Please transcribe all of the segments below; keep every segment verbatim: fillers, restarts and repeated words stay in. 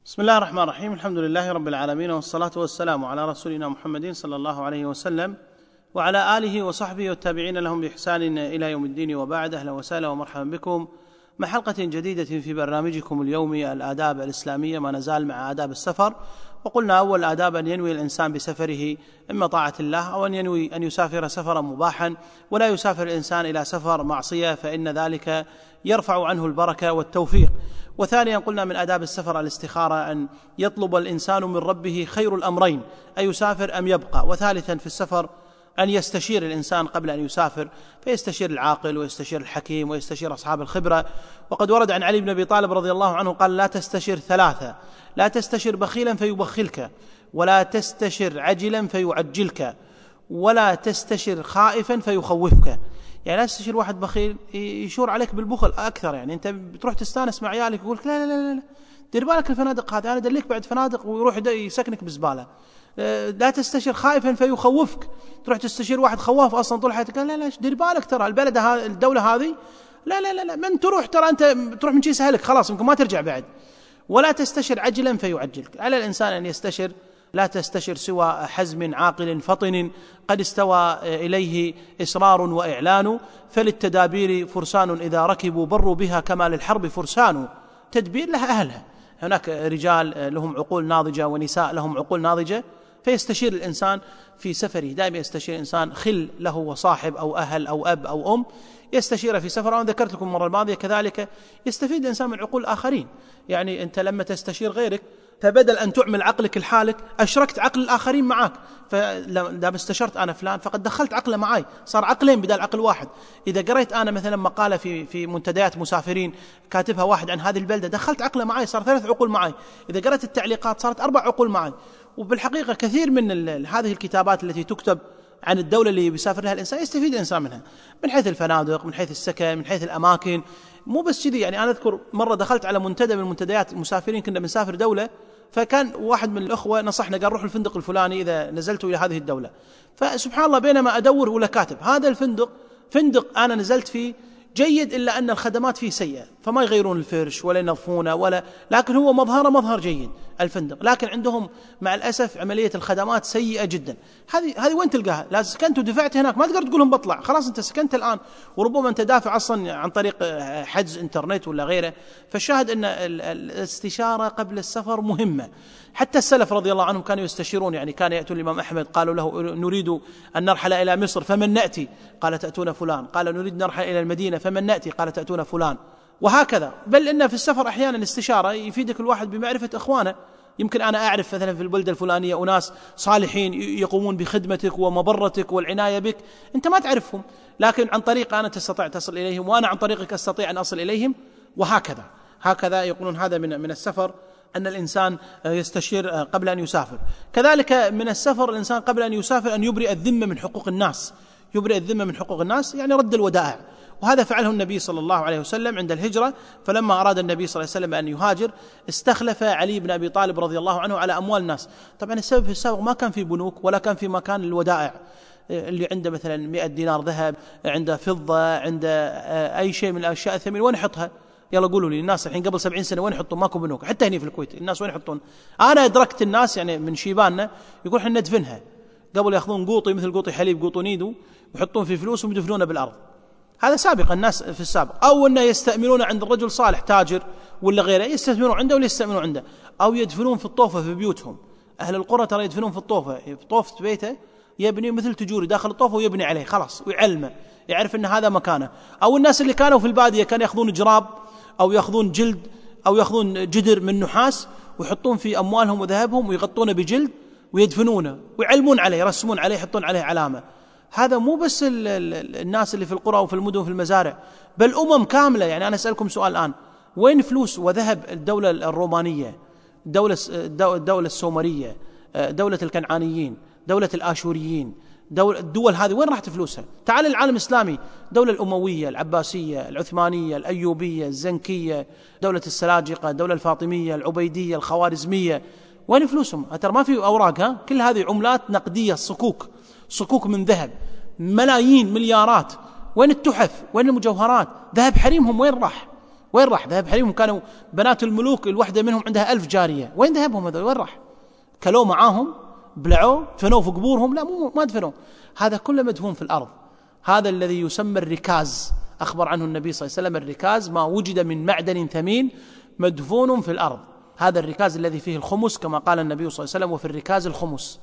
بسم الله الرحمن الرحيم. الحمد لله رب العالمين، والصلاة والسلام على رسولنا محمد صلى الله عليه وسلم وعلى آله وصحبه والتابعين لهم بإحسان إلى يوم الدين، وبعد. أهلا وسهلا ومرحبا بكم مع حلقة جديدة في برنامجكم اليومي الآداب الإسلامية، ما نزال مع آداب السفر. وقلنا أول آداب أن ينوي الإنسان بسفره إما طاعة الله أو أن ينوي أن يسافر سفرا مباحا، ولا يسافر الإنسان إلى سفر معصية فإن ذلك يرفع عنه البركة والتوفيق. وثانيا قلنا من آداب السفر الاستخارة، أن يطلب الإنسان من ربه خير الأمرين، أن يسافر أم يبقى. وثالثا في السفر أن يستشير الإنسان قبل أن يسافر، فيستشير العاقل ويستشير الحكيم ويستشير أصحاب الخبرة. وقد ورد عن علي بن أبي طالب رضي الله عنه قال: لا تستشر ثلاثة، لا تستشر بخيلا فيبخلك، ولا تستشر عجلا فيعجلك، ولا تستشر خائفا فيخوفك. يعني لا تستشير واحد بخيل يشور عليك بالبخل أكثر، يعني أنت بتروح تستانس مع عيالك يقول لك لا لا لا لا دير بالك الفنادق هذه، أنا أدليك بعد فنادق، ويروح يسكنك بزبالة. لا تستشير خائفا فيخوفك، تروح تستشير واحد خواف أصلا طول حياتك، لا لا دير بالك ترى البلد هذه الدولة هذه لا لا لا لا من تروح ترى أنت تروح من شيء سهلك خلاص يمكن ما ترجع بعد. ولا تستشر عجلا فيعجلك، على الإنسان أن يستشر، لا تستشر سوى حزم عاقل فطن قد استوى إليه إصرار وإعلان، فللتدابير فرسان إذا ركبوا بروا بها كما للحرب فرسان. تدبير لها أهلها، هناك رجال لهم عقول ناضجة ونساء لهم عقول ناضجة، فيستشير الإنسان في سفره. دائما يستشير الإنسان خل له وصاحب أو أهل أو أب أو أم، يستشير في سفره. وأنا ذكرت لكم المرة الماضية كذلك يستفيد الإنسان من عقول آخرين. يعني أنت لما تستشير غيرك فبدل أن تعمل عقلك لحالك أشركت عقل الآخرين معك، فلما استشرت أنا فلان فقد دخلت عقله معي، صار عقلين بدل عقل واحد. إذا قريت أنا مثلا مقالة في في منتديات مسافرين كاتبها واحد عن هذه البلدة، دخلت عقله معي، صار ثلاث عقول معي. إذا قرأت التعليقات صارت أربع عقول معي. وبالحقيقة كثير من هذه الكتابات التي تكتب عن الدولة اللي بيسافر لها الإنسان يستفيد الإنسان منها، من حيث الفنادق، من حيث السكن، من حيث الأماكن. مو بس كذي، يعني أنا أذكر مرة دخلت على منتدى من منتديات المسافرين، كنا بنسافر دولة، فكان واحد من الأخوة نصحنا قال روح الفندق الفلاني إذا نزلتوا إلى هذه الدولة. فسبحان الله بينما أدور ولا كاتب هذا الفندق فندق أنا نزلت فيه جيد، إلا أن الخدمات فيه سيئة، فما يغيرون الفرش ولا ينظفونه ولا، لكن هو مظهره مظهر جيد الفندق، لكن عندهم مع الأسف عملية الخدمات سيئة جدا. هذه هذه وين تلقاها؟ لا سكنت ودفعت هناك ما تقدر تقولهم بطلع، خلاص أنت سكنت الآن، وربما أنت دافع أصلا عن طريق حجز إنترنت ولا غيره. فالشاهد أن الاستشارة قبل السفر مهمة. حتى السلف رضي الله عنهم كانوا يستشيرون، يعني كان يأتون الإمام أحمد قالوا له نريد أن نرحل إلى مصر فمن نأتي؟ قال تأتون فلان. قال نريد نرحل إلى المدينة فمن نأتي؟ قال تأتون فلان. وهكذا. بل إن في السفر أحيانا الاستشارة يفيدك الواحد بمعرفة إخوانه. يمكن أنا أعرف مثلا في البلدة الفلانية أناس صالحين يقومون بخدمتك ومبرتك والعناية بك، أنت ما تعرفهم، لكن عن طريق أنا تستطيع تصل إليهم، وأنا عن طريقك أستطيع أن أصل إليهم، وهكذا. هكذا يقولون هذا من من السفر، أن الإنسان يستشير قبل أن يسافر. كذلك من السفر الإنسان قبل أن يسافر أن يبرئ الذمة من حقوق الناس. يبرئ الذمة من حقوق الناس يعني رد الودائع، وهذا فعله النبي صلى الله عليه وسلم عند الهجرة. فلما أراد النبي صلى الله عليه وسلم أن يهاجر استخلف علي بن أبي طالب رضي الله عنه على أموال الناس. طبعا السبب في السابق ما كان في بنوك ولا كان في مكان للودائع، اللي عنده مثلا مئة دينار ذهب، عنده فضة، عنده أي شيء من الأشياء الثمينة، وين يحطها؟ يلا قولوا لي الناس الحين قبل سبعين سنة وين يحطون؟ ماكو بنوك، حتى هني في الكويت الناس وين يحطون؟ أنا أدركت الناس يعني من شيباننا يقول إحنا ندفنها، قبل يأخذون قوطي مثل قوطي حليب قوطي نيدو ويحطون في فلوس ويدفنونه بالأرض. هذا سابق الناس في السابق. أو أنه يستأمنون عند الرجل صالح تاجر ولا غيره، يستثمرون عنده ولا يستأمنون عنده، أو يدفنون في الطوفة في بيوتهم. أهل القرى ترى يدفنون في الطوفة، في طوفة بيته يبني مثل تجوري داخل الطوفة ويبني عليه خلاص ويعلمه، يعرف أن هذا مكانه. أو الناس اللي كانوا في البادية كانوا يأخذون جراب أو يأخذون جلد أو يأخذون جدر من نحاس ويحطون في أموالهم وذهبهم ويغطونه بجلد ويدفنونه ويعلمون عليه، يرسمون عليه، يحطون عليه علامة. هذا مو بس الناس اللي في القرى وفي المدن وفي المزارع، بل أمم كاملة. يعني أنا أسألكم سؤال الآن، وين فلوس وذهب الدولة الرومانية، الدولة الدولة السومرية، دولة الكنعانيين، دولة الآشوريين، دول الدول هذه وين راحت فلوسها؟ تعال العالم الإسلامي، دولة الأموية، العباسية، العثمانية، الأيوبية، الزنكية، دولة السلاجقة، الدولة الفاطمية، العبيدية، الخوارزمية، وين فلوسهم؟ ترى ما في أوراق، ها كل هذه عملات نقدية، صكوك صكوك من ذهب، ملايين مليارات. وين التحف؟ وين المجوهرات؟ ذهب حريمهم وين راح؟ وين راح؟ ذهب حليمهم، كانوا بنات الملوك الوحدة منهم عندها ألف جارية، وين ذهبهم هذول؟ وين راح؟ كلوا معاهم، بلعوا، دفنوه في قبورهم؟ لا، مو ما دفنوه، هذا كله مدفون في الأرض. هذا الذي يسمى الركاز، أخبر عنه النبي صلى الله عليه وسلم: الركاز ما وجد من معدن ثمين مدفون في الأرض. هذا الركاز الذي فيه الخمس كما قال النبي صلى الله عليه وسلم: وفي الركاز الخمس.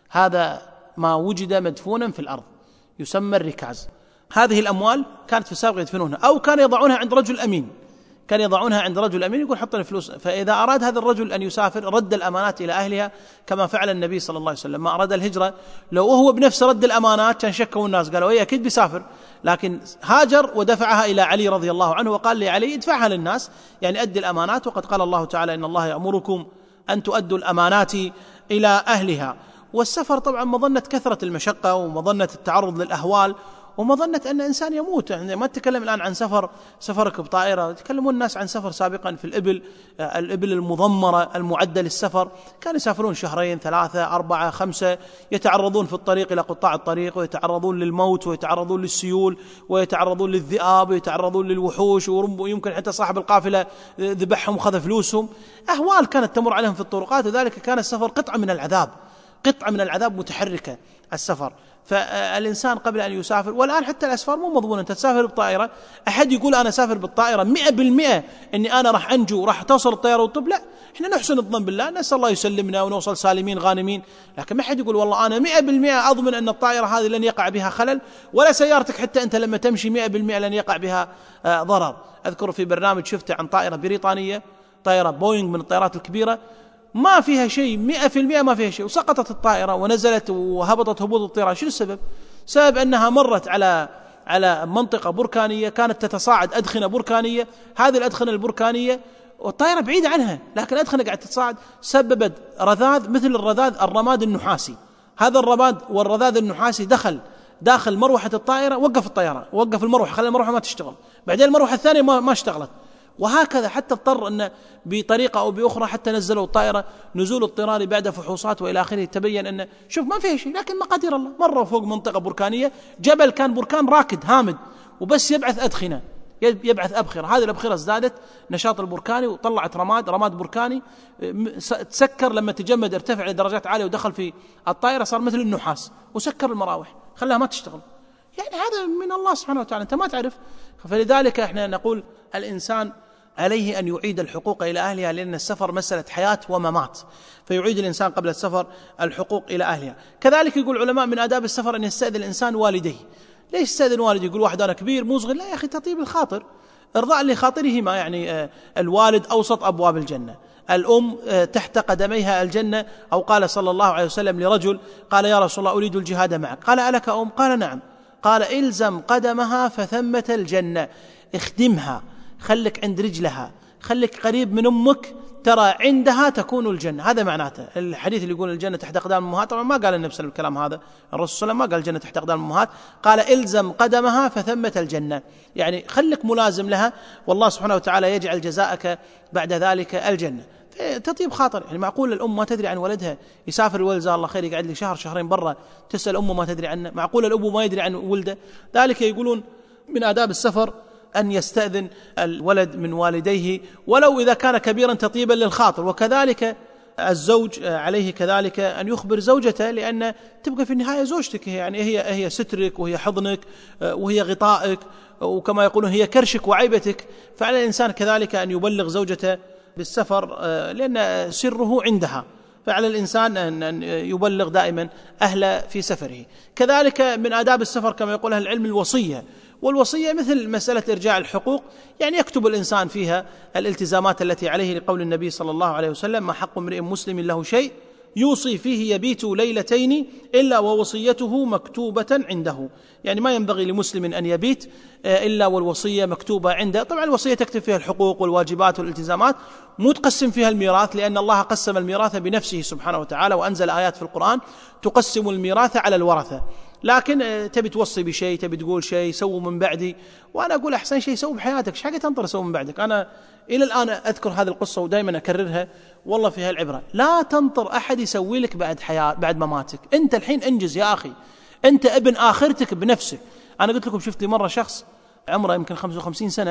هذا ما وجد مدفونا في الأرض يسمى الركاز. هذه الأموال كانت في السابق يدفنونها، أو كان يضعونها عند رجل أمين، كان يضعونها عند رجل أمين يقول حط لي فلوس. فإذا أراد هذا الرجل أن يسافر رد الأمانات إلى أهلها كما فعل النبي صلى الله عليه وسلم. ما أراد الهجرة لو هو بنفسه رد الأمانات كان شكوا الناس، قالوا إيه أكيد بيسافر، لكن هاجر ودفعها إلى علي رضي الله عنه وقال لعلي ادفعها للناس، يعني أدي الأمانات. وقد قال الله تعالى: إن الله يأمركم أن تؤدوا الأمانات إلى أهلها. والسفر طبعا مظنة كثرة المشقة ومظنة التعرض للأهوال ومظنة أن إنسان يموت. يعني ما تتكلم الآن عن سفر سفرك بطائرة، تكلمون الناس عن سفر سابقا في الإبل، الإبل المضمرة المعدة للسفر، كانوا يسافرون شهرين ثلاثة أربعة خمسة، يتعرضون في الطريق إلى قطاع الطريق، ويتعرضون للموت، ويتعرضون للسيول، ويتعرضون للذئاب، ويتعرضون للوحوش، ويمكن حتى صاحب القافلة ذبحهم وخذ فلوسهم. أهوال كانت تمر عليهم في الطرقات، وذلك كان السفر قطعة من العذاب، قطعة من العذاب متحركة السفر. فالإنسان قبل أن يسافر، والآن حتى الأسفار مو مضمونة، أنت تسافر بالطائرة، أحد يقول أنا سافر بالطائرة مئة بالمئة أني أنا راح أنجو، راح توصل الطائرة وطب، لا، إحنا نحسن الظن بالله، نسأل الله يسلمنا ونوصل سالمين غانمين، لكن ما أحد يقول والله أنا مئة بالمئة أضمن أن الطائرة هذه لن يقع بها خلل، ولا سيارتك حتى أنت لما تمشي مئة بالمئة لن يقع بها ضرر. أذكر في برنامج شفته عن طائرة بريطانية، طائرة بوينغ من الطائرات الكبيرة، ما فيها شيء، مئة في المئة ما فيها شيء، وسقطت الطائرة ونزلت وهبطت هبوط الطيران. شو السبب؟ سبب أنها مرت على على منطقة بركانية كانت تتصاعد أدخنة بركانية، هذه الأدخنة البركانية والطائرة بعيدة عنها، لكن الأدخنة قاعدة تتصاعد، سببت رذاذ مثل الرذاذ الرماد النحاسي. هذا الرماد والرذاذ النحاسي دخل داخل مروحة الطائرة، وقف الطيارة، وقف المروحة، خلى المروحة ما تشتغل، بعدين المروحة الثانية ما, ما اشتغلت، وهكذا حتى اضطر أن بطريقة أو بأخرى حتى نزلوا الطائرة نزول اضطراري بعد فحوصات وإلى آخره، تبين أن شوف ما فيها شيء، لكن مقادير الله، مروا فوق منطقة بركانية، جبل كان بركان راكد هامد وبس يبعث أدخنة، يبعث أبخرة، هذه الأبخرة ازدادت نشاط البركاني وطلعت رماد رماد بركاني تسكر، لما تجمد ارتفع لدرجات عالية ودخل في الطائرة صار مثل النحاس وسكر المراوح خلاها ما تشتغل. يعني هذا من الله سبحانه وتعالى، أنت ما تعرف. فلذلك احنا نقول الإنسان عليه أن يعيد الحقوق إلى أهلها، لأن السفر مسألة حياة وممات، فيعيد الإنسان قبل السفر الحقوق إلى أهلها. كذلك يقول العلماء من آداب السفر أن يستأذن الإنسان والديه. ليش يستأذن والديه؟ يقول واحد أنا كبير مو صغير، لا يا أخي، تطيب الخاطر، إرضاء لخاطرهما. يعني الوالد أوسط أبواب الجنة، الأم تحت قدميها الجنة. أو قال صلى الله عليه وسلم لرجل قال يا رسول الله أريد الجهاد معك، قال ألك أم؟ قال نعم، قال إلزم قدمها فثمة الجنة، اخدمها، خلك عند رجلها، خلك قريب من أمك، ترى عندها تكون الجنة. هذا معناته الحديث اللي يقول الجنة تحت أقدام الأمهات. طبعا ما قال النبي صلى الله عليه وسلم الكلام هذا، الرسول صلى الله عليه وسلم ما قال الجنة تحت أقدام الأمهات، قال إلزم قدمها فثمة الجنة، يعني خلك ملازم لها، والله سبحانه وتعالى يجعل جزاءك بعد ذلك الجنة. تطيب خاطر. يعني معقول الأم ما تدري عن ولدها، يسافر الولد جزاه الله خير يقعد لي شهر شهرين برا، تسأل أمه ما تدري عنه؟ معقول الأب ما يدري عن ولده؟ ذلك يقولون من آداب السفر أن يستأذن الولد من والديه ولو إذا كان كبيرا تطيبا للخاطر. وكذلك الزوج عليه كذلك أن يخبر زوجته، لأن تبقى في النهاية زوجتك، يعني هي هي سترك وهي حضنك وهي غطائك، وكما يقولون هي كرشك وعيبتك. فعلى الإنسان كذلك أن يبلغ زوجته بالسفر، لأن سره عندها، فعلى الإنسان أن يبلغ دائما أهل في سفره. كذلك من آداب السفر كما يقول أهل العلم الوصية، والوصية مثل مسألة إرجاع الحقوق، يعني يكتب الإنسان فيها الالتزامات التي عليه، لقول النبي صلى الله عليه وسلم ما حق امرئ مسلم له شيء يوصي فيه يبيت ليلتين إلا ووصيته مكتوبة عنده. يعني ما ينبغي لمسلم أن يبيت إلا والوصية مكتوبة عنده. طبعا الوصية تكتب فيها الحقوق والواجبات والالتزامات، مو تقسم فيها الميراث، لأن الله قسم الميراث بنفسه سبحانه وتعالى، وأنزل آيات في القرآن تقسم الميراث على الورثة. لكن تبي توصي بشيء، تبي تقول شيء سووا من بعدي، وأنا أقول أحسن شيء سووا بحياتك، ايش حاجة تنطر سووا من بعدك؟ أنا إلى الآن أذكر هذه القصة ودائما أكررها، والله فيها العبرة. لا تنطر أحد يسوي لك بعد حياة بعد مماتك، أنت الحين انجز يا أخي، أنت ابن آخرتك بنفسك. أنا قلت لكم شفت لي مرة شخص عمره يمكن خمسة وخمسين سنة،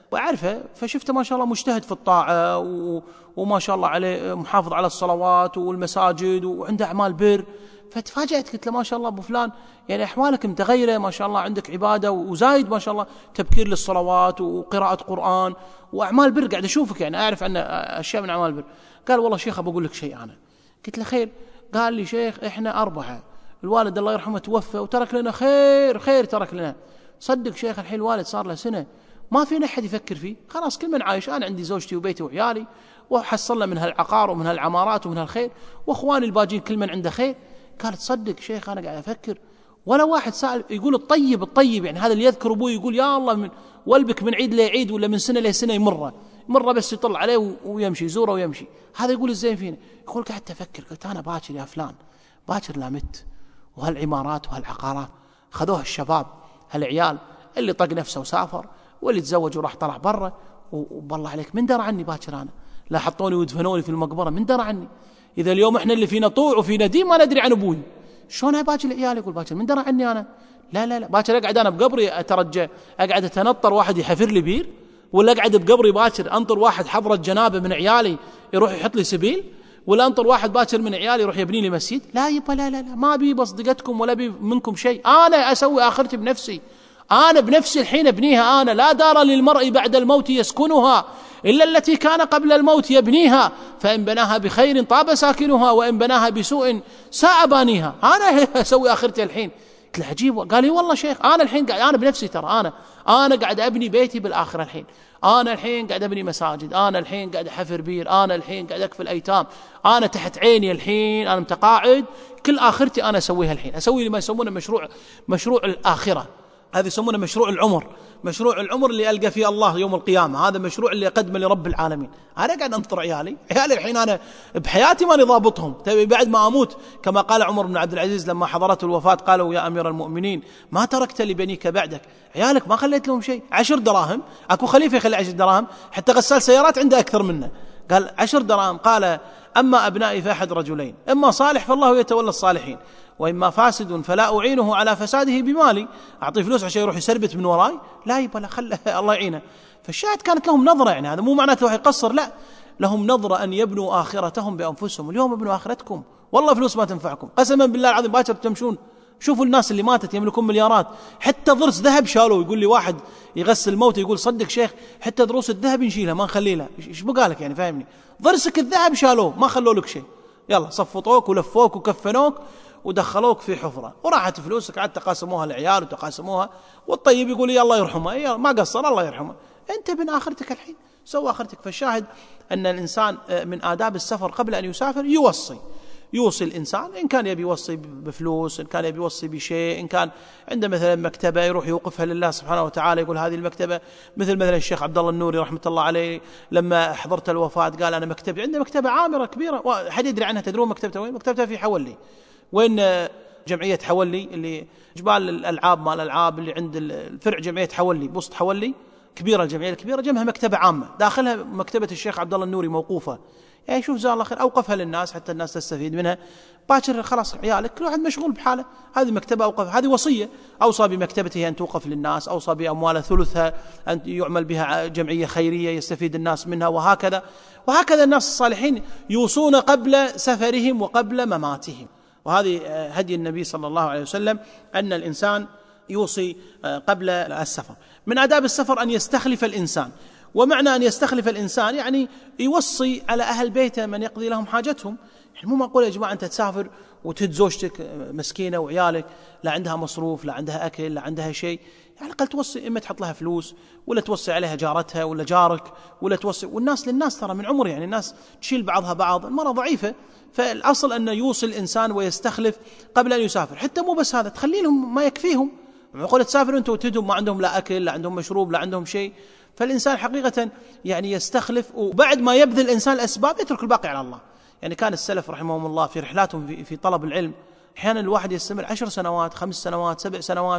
وأعرفه، فشفته ما شاء الله مجتهد في الطاعة وما شاء الله عليه محافظ على الصلوات والمساجد وعنده أعمال بر. فتفاجأت قلت له ما شاء الله أبو فلان، يعني أحوالك متغيرة ما شاء الله، عندك عبادة وزايد ما شاء الله تبكير للصلوات وقراءة قرآن وأعمال بر، قاعد أشوفك يعني أعرف أن أشياء من أعمال بر. قال والله شيخ بقول لك شيء أنا. قلت له خير. قال لي شيخ إحنا أربعة، الوالد الله يرحمه توفى وترك لنا خير خير ترك لنا. صدق شيخ الحين الوالد صار له سنة ما فينا أحد يفكر فيه، خلاص كل من عايش، أنا عندي زوجتي وبيتي وعيالي وحصلنا من هالعقار ومن هالعمارات ومن هالخير، وأخواني الباجين كل من عنده خير. قال تصدق شيخ أنا قاعد أفكر ولا واحد سأل يقول الطيب الطيب، يعني هذا اللي يذكر أبوه يقول يا الله من والبك من عيد لعيد ولا من سنة لسنة يمره مرة بس يطلع عليه ويمشي يزوره ويمشي، هذا يقول الزين فينا. يقول قاعد أفكر، قلت أنا باكر يا فلان باكر لا مت، وهالعمارات وهالعقارات خذوها الشباب هالعيال اللي طق نفسه وسافر واللي تزوج وراح طلع برا، وبالله عليك من درى عني باكر أنا؟ لا حطوني ودفنوني في المقبرة من درى عني؟ إذا اليوم إحنا اللي فينا طوع وفينا دين ما ندري عن أبوي، شلون باكر العيال؟ يقول باكر من درى عني أنا؟ لا لا لا باكر أقعد أنا بقبري أترجى أقعد أتنطر واحد يحفر لي بير، ولا أقعد بقبري باكر أنطر واحد حضرة جنابه من عيالي يروح يحط لي سبيل، ولا أنطر واحد باكر من عيالي يروح يبني لي مسجد؟ لا يبا لا لا لا، ما بي بصدقتكم ولا بي منكم شيء، أنا أسوي آخرتي بنفسي، أنا بنفسي الحين أبنيها أنا. لا دار للمرء بعد الموت يسكنها إلا التي كان قبل الموت يبنيها، فإن بناها بخير طاب ساكنها وإن بناها بسوء ساء بانيها. أنا أسوي آخرتي الحين. قلت له عجيب. قال لي والله شيخ أنا الحين قاعد أنا بنفسي ترى أنا أنا قاعد أبني بيتي بالآخرة الحين، أنا الحين قاعد أبني مساجد، أنا الحين قاعد أحفر بير، أنا الحين قاعد أكفل أيتام، أنا تحت عيني الحين أنا متقاعد، كل آخرتي أنا أسويها الحين، أسوي ما يسمونه مشروع مشروع الآخرة، هذا يسمونه مشروع العمر، مشروع العمر اللي ألقى فيه الله يوم القيامة، هذا مشروع اللي أقدمه لرب العالمين. أنا قاعد أنطر عيالي عيالي الحين أنا بحياتي ماني ضابطهم، تبي بعد ما أموت كما قال عمر بن عبد العزيز لما حضرته الوفاة قالوا يا أمير المؤمنين ما تركت لبنيك بعدك، عيالك ما خليت لهم شيء، عشر دراهم، أكو خليفة يخلي عشر دراهم، حتى غسال سيارات عنده أكثر منه، قال عشر دراهم، قال أما أبنائي فأحد رجلين، إما صالح فالله يتولى الصالحين، وإما فاسد فلا أعينه على فساده بمالي، أعطيه فلوس عشان يروح يسربت من وراي، لا يبقى لا خله الله يعينه. فالشاهد كانت لهم نظرة، يعني هذا مو معناته واحد يقصر، لا لهم نظرة أن يبنوا آخرتهم بأنفسهم. اليوم ابنوا آخرتكم، والله فلوس ما تنفعكم قسما بالله العظيم، باكر تمشون شوفوا الناس اللي ماتت يملكون مليارات، حتى ضرس ذهب شالوه. يقول لي واحد يغسل الموت يقول صدق شيخ حتى ضروس الذهب نشيلها ما نخلي لها، ايش بقالك يعني فاهمني، ضرسك الذهب شالوه ما خلوا لك شيء، يلا صفطوك ولفوك وكفنوك ودخلوك في حفرة وراحت فلوسك، عاد تقاسموها العيال وتقاسموها، والطيب يقول يا الله يرحمه ما قصر الله يرحمه، انت بن آخرتك الحين سوى آخرتك. فالشاهد أن الإنسان من آداب السفر قبل أن يسافر يوصي يوصي الإنسان، إن كان يبي يوصي بفلوس، إن كان يبي يوصي بشيء، إن كان عنده مثلا مكتبة يروح يوقفها لله سبحانه وتعالى، يقول هذه المكتبة، مثل مثلا الشيخ عبد الله النوري رحمة الله عليه لما حضرت الوفاة قال أنا مكتبي عنده مكتبة عامرة كبيرة، حد يدري عنها؟ تدرون مكتبته وين؟ مكتبته في حولي، وين جمعية حولي اللي جبال الألعاب مال الألعاب اللي عند الفرع جمعية حولي بوسط حولي كبيرة، الجمعية الكبيرة جنبها مكتبة عامة، داخلها مكتبة الشيخ عبد الله النوري موقوفة، يعني شوف جزاه الله خير أوقفها للناس حتى الناس تستفيد منها. باكر خلاص عيالك كل واحد مشغول بحاله، هذه مكتبة أوقف، هذه وصية، أوصى بمكتبته أن توقف للناس، أوصى بأموال ثلثها أن يعمل بها جمعية خيرية يستفيد الناس منها، وهكذا وهكذا الناس الصالحين يوصون قبل سفرهم وقبل مماتهم. وهذه هدي النبي صلى الله عليه وسلم أن الإنسان يوصي قبل السفر. من آداب السفر أن يستخلف الإنسان، ومعنى أن يستخلف الإنسان يعني يوصي على أهل بيته من يقضي لهم حاجتهم، يعني مو معقول يا جماعة أنت تسافر وتد زوجتك مسكينة وعيالك لا عندها مصروف لا عندها أكل لا عندها شيء، يعني قال توصي إما تحط لها فلوس ولا توصي عليها جارتها ولا جارك ولا توصي، والناس للناس ترى من عمر، يعني الناس تشيل بعضها بعض، المرأة ضعيفة، فالأصل أن يوصي الإنسان ويستخلف قبل أن يسافر. حتى مو بس هذا، تخلي لهم ما يكفيهم، معقول تسافر أنت وتدهم ما عندهم لا أكل لا عندهم مشروب لا عندهم شيء، فالإنسان حقيقة يعني يستخلف، وبعد ما يبذل الإنسان الأسباب يترك الباقي على الله. يعني كان السلف رحمهم الله في رحلاتهم في, في طلب العلم أحيانا الواحد يستمر عشر سنوات خمس سنوات سبع سنوات،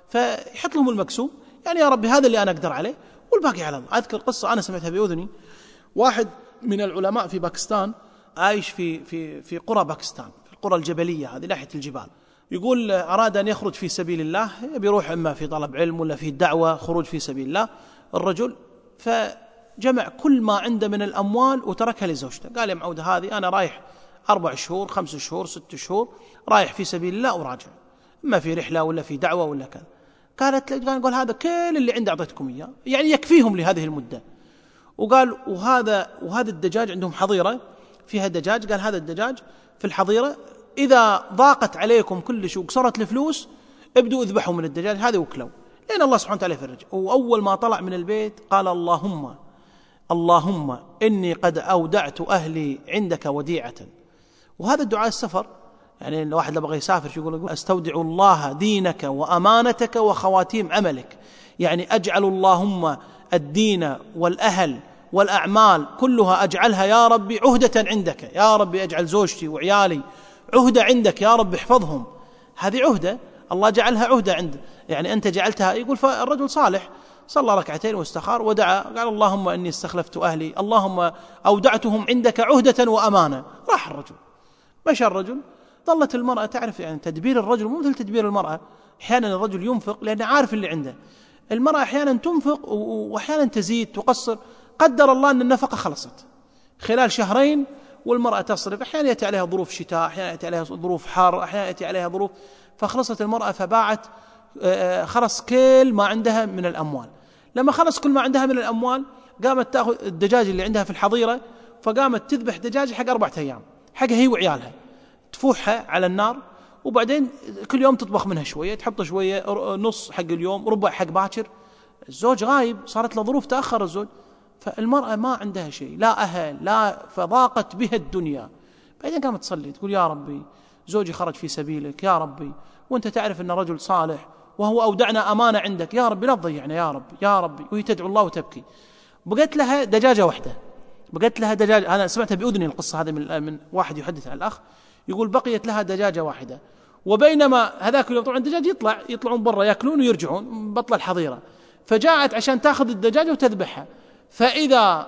فيحط لهم المكسوب، يعني يا ربي هذا اللي أنا أقدر عليه والباقي على الله. أذكر قصة أنا سمعتها بأذني، واحد من العلماء في باكستان عايش في في في قرى باكستان، في القرى الجبلية هذه ناحية الجبال، يقول أراد أن يخرج في سبيل الله، بيروح إما في طلب علم ولا في دعوة، خروج في سبيل الله الرجل، فجمع كل ما عنده من الأموال وتركها لزوجته. قال يا معودة هذه أنا رايح أربع شهور خمس شهور ست شهور رايح في سبيل الله وراجع، ما في رحلة ولا في دعوة ولا كذا. قالت قال هذا كل اللي عندي أعطيتكم إياه، يعني يكفيهم لهذه المدة. وقال وهذا وهذا الدجاج عندهم حظيرة فيها دجاج، قال هذا الدجاج في الحظيرة إذا ضاقت عليكم كل شيء وقصرت الفلوس ابدوا اذبحوا من الدجاج هذا وكلوا، لأن الله سبحانه وتعالى يفرج. وأول ما طلع من البيت قال اللهم اللهم إني قد أودعت أهلي عندك وديعة. وهذا الدعاء السفر، يعني الواحد لبغى يسافر يقول أستودع الله دينك وأمانتك وخواتيم عملك، يعني أجعل اللهم الدين والأهل والأعمال كلها أجعلها يا ربي عهدة عندك، يا ربي أجعل زوجتي وعيالي عهدة عندك يا رب احفظهم. هذه عهدة الله جعلها عهدة عنده، يعني أنت جعلتها. يقول فالرجل صالح صلى ركعتين واستخار ودعا قال اللهم إني استخلفت أهلي اللهم أودعتهم عندك عهدة وأمانة. راح الرجل مشى الرجل. ظلت المرأة تعرف يعني تدبير الرجل مو مثل تدبير المرأة. أحيانا الرجل ينفق لأنه عارف اللي عنده، المرأة أحيانا تنفق وأحيانا تزيد تقصر. قدر الله أن النفقة خلصت خلال شهرين والمرأة تصرف، أحيانا يأتي عليها ظروف شتاء، أحيانا يأتي عليها ظروف حار، أحيانا يأتي عليها ظروف، فخلصت المرأة فباعت خلص كل ما عندها من الأموال. لما خلص كل ما عندها من الأموال قامت تأخذ الدجاج اللي عندها في الحظيرة، فقامت تذبح دجاج حق أربعة أيام حقها هي وعيالها، تفوحها على النار وبعدين كل يوم تطبخ منها شوية، تحط شوية نص حق اليوم ربع حق باكر. الزوج غايب صارت له ظروف تأخر الزوج، فالمرأة ما عندها شيء لا أهل لا، فضاقت بها الدنيا. بعدين قامت تصلي تقول يا ربي زوجي خرج في سبيلك يا ربي، وانت تعرف ان رجل صالح وهو أودعنا أمانة عندك يا ربي لا تضيعنا يا ربي يا ربي. وهي تدعو الله وتبكي. بقت لها دجاجة واحدة، بقت لها دجاجة، أنا سمعتها بأذني القصة هذه من, من واحد يحدث عن الأخ يقول بقيت لها دجاجة واحدة، وبينما هذاك اليوم طبعا الدجاج يطلع يطلعون برا يأكلون ويرجعون بطل الحظيرة، فجاءت عشان تأخذ الدجاجة وتذبحها، فإذا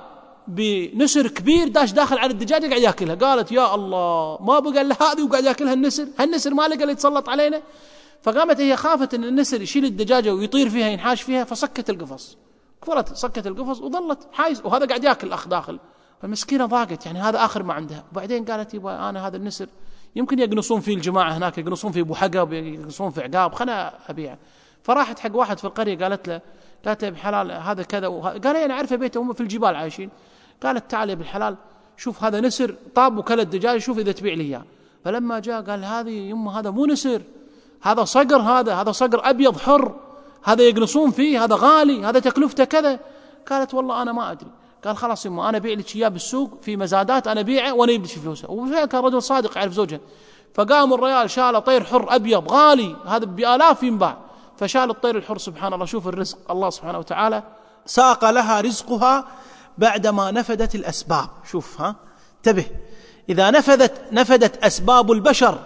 بنسر كبير داش داخل على الدجاجة قاعد يأكلها. قالت يا الله ما بقى إلا هذه وقاعد يأكلها النسر، هالنسر ما لقى اللي يتسلط علينا. فقامت هي خافت أن النسر يشيل الدجاجة ويطير فيها ينحاش فيها، فسكت القفص، كفرت سكت القفص وظلت حايز، وهذا قاعد يأكل الأخ داخل. فمسكينة ضاقت، يعني هذا آخر ما عندها. وبعدين قالت يبا أنا هذا النسر يمكن يقنصون فيه الجماعة هناك، يقنصون فيه أبو حقب يقنصون في عقاب، خلنا أبيعه. فراحت حق واحد في القرية قالت له قالت له بحلال هذا كذا وه... قال أنا عارفة بيته هم في الجبال عايشين. قالت تعال يا بالحلال شوف هذا نسر طاب وكل الدجاج شوف إذا تبيع لي إياه. فلما جاء قال هذه يمه هذا مو نسر، هذا صقر، هذا هذا صقر أبيض حر، هذا يقنصون فيه، هذا غالي، هذا تكلفته كذا. قالت والله أنا ما أدري. قال خلاص يمه أنا بيع لك إياه بالسوق في مزادات أنا بيعه وأنا يبدي في فلوسه. وفعلا كان رجل صادق يعرف زوجها. فقام الرجال شال طير حر أبيض غالي هذا بآلاف ينباع، فشال الطير الحر. سبحان الله شوف الرزق الله سبحانه وتعالى ساق لها رزقها بعدما نفدت الأسباب. شوف ها انتبه، إذا نفذت نفدت أسباب البشر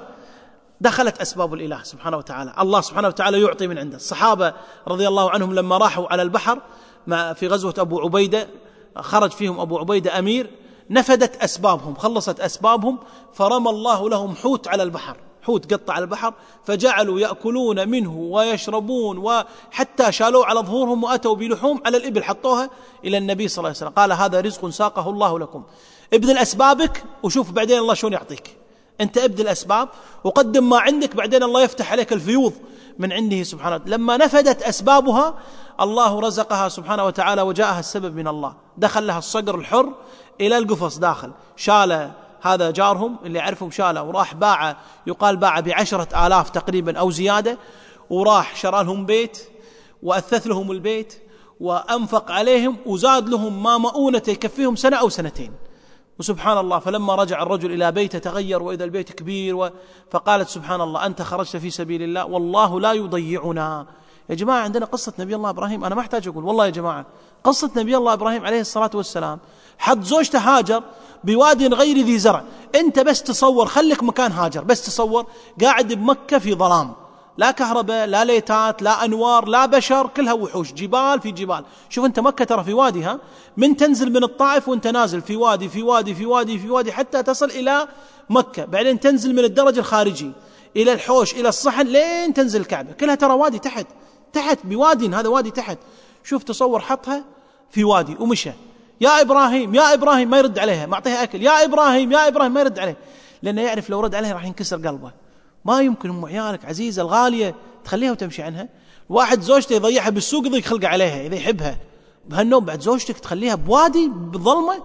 دخلت أسباب الإله سبحانه وتعالى. الله سبحانه وتعالى يعطي من عنده. الصحابة رضي الله عنهم لما راحوا على البحر في غزوة أبو عبيدة خرج فيهم أبو عبيدة أمير، نفدت أسبابهم خلصت أسبابهم، فرمى الله لهم حوت على البحر، حوت قطع على البحر، فجعلوا يأكلون منه ويشربون، وحتى شالوا على ظهورهم وأتوا بلحوم على الإبل حطوها إلى النبي صلى الله عليه وسلم. قال هذا رزق ساقه الله لكم، ابذل أسبابك وشوف بعدين الله شلون يعطيك. أنت ابذل أسباب وقدم ما عندك، بعدين الله يفتح عليك الفيوض من عنده سبحانه وتعالى. لما نفدت أسبابها الله رزقها سبحانه وتعالى وجاءها السبب من الله، دخل لها الصقر الحر إلى القفص داخل، شال هذا جارهم اللي يعرفهم شاله وراح باع، يقال باع بعشرة آلاف تقريبا أو زيادة، وراح شرى لهم بيت وأثث لهم البيت وأنفق عليهم وزاد لهم ما مؤونة يكفيهم سنة أو سنتين. وسبحان الله فلما رجع الرجل إلى بيته تغير وإذا البيت كبير و... فقالت سبحان الله أنت خرجت في سبيل الله والله لا يضيعنا. يا جماعة عندنا قصة نبي الله إبراهيم، أنا ما أحتاج أقول والله يا جماعة قصة نبي الله إبراهيم عليه الصلاة والسلام، حد زوجته هاجر بوادي غير ذي زرع. أنت بس تصور، خليك مكان هاجر، بس تصور قاعد بمكة في ظلام، لا كهرباء لا ليتات لا أنوار لا بشر، كلها وحوش، جبال في جبال. شوف أنت مكة ترى في واديها، من تنزل من الطائف وأنت نازل في وادي في وادي في وادي في وادي حتى تصل إلى مكة، بعدين تنزل من الدرج الخارجي إلى الحوش إلى الصحن لين تنزل الكعبة، كلها ترى وادي تحت تحت بوادي، هذا وادي تحت. شوف تصور حطها في وادي ومشى، يا إبراهيم يا إبراهيم، ما يرد عليها، ما أعطيها أكل، يا إبراهيم يا إبراهيم، ما يرد عليه، لأنه يعرف لو رد عليه راح ينكسر قلبه. ما يمكن أم عيالك عزيزة الغالية تخليها وتمشي عنها. واحد زوجته يضيعها بالسوق يضيق خلقه عليها إذا يحبها، بهالنوم بعد زوجتك تخليها بوادي بالظلمة.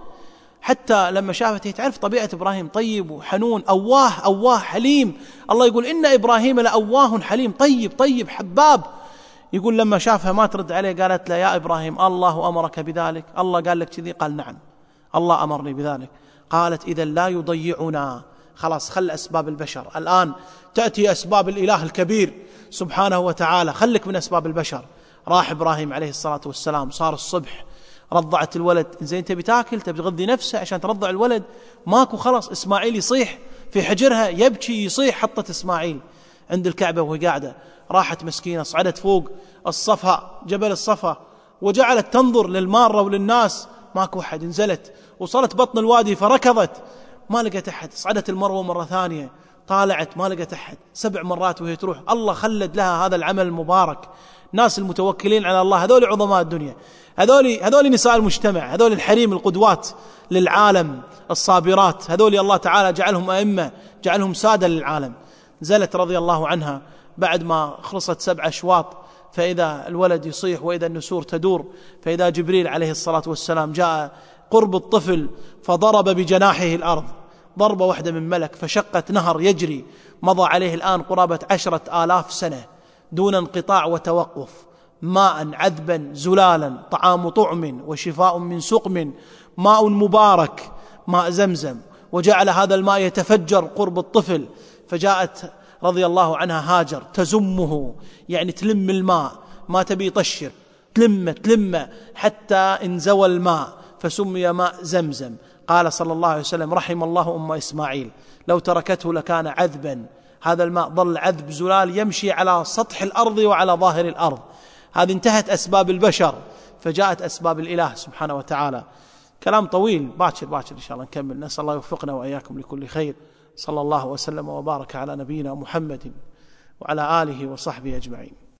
حتى لما شافت، هي تعرف طبيعة إبراهيم طيب وحنون، أواه أواه حليم. الله يقول إن إبراهيم لأواه حليم، طيب طيب حباب. يقول لما شافها ما ترد عليه قالت له يا إبراهيم الله أمرك بذلك؟ الله قال لك كذي؟ قال نعم الله أمرني بذلك. قالت إذا لا يضيعنا، خلاص خل أسباب البشر، الآن تأتي أسباب الإله الكبير سبحانه وتعالى، خلك من أسباب البشر. راح إبراهيم عليه الصلاة والسلام، صار الصبح، رضعت الولد. زين تبي تاكل، تبي تغذي نفسه عشان ترضع الولد، ماكو، خلاص إسماعيل يصيح في حجرها، يبكي يصيح. حطت إسماعيل عند الكعبة وهي قاعدة، راحت مسكينة صعدت فوق الصفا، جبل الصفا، وجعلت تنظر للمارة وللناس، ماكو أحد. نزلت وصلت بطن الوادي فركضت، ما لقت أحد. صعدت المروة مرة ثانية، طالعت ما لقت أحد. سبع مرات وهي تروح. الله خلد لها هذا العمل المبارك. ناس المتوكلين على الله هذول عظماء الدنيا، هذول هذول نساء المجتمع، هذول الحريم القدوات للعالم، الصابرات، هذول الله تعالى جعلهم أئمة، جعلهم سادة للعالم. نزلت رضي الله عنها بعد ما خلصت سبع أشواط، فإذا الولد يصيح وإذا النسور تدور، فإذا جبريل عليه الصلاة والسلام جاء قرب الطفل فضرب بجناحه الأرض ضربة واحدة من ملك، فشقت نهر يجري، مضى عليه الآن قرابة عشرة آلاف سنة دون انقطاع وتوقف، ماء عذبا زلالا، طعام طعم وشفاء من سقم، ماء مبارك ماء زمزم. وجعل هذا الماء يتفجر قرب الطفل، فجاءت رضي الله عنها هاجر تزمه، يعني تلم الماء، ما تبي طشر، تلمه تلمه حتى انزوى الماء، فسمي ماء زمزم. قال صلى الله عليه وسلم رحم الله أم إسماعيل، لو تركته لكان عذبا. هذا الماء ظل عذب زلال يمشي على سطح الأرض وعلى ظاهر الأرض. هذه انتهت أسباب البشر، فجاءت أسباب الإله سبحانه وتعالى. كلام طويل، باكر باكر إن شاء الله نكمل. نسأل الله يوفقنا وإياكم لكل خير. صلى الله وسلم وبارك على نبينا محمد وعلى آله وصحبه أجمعين.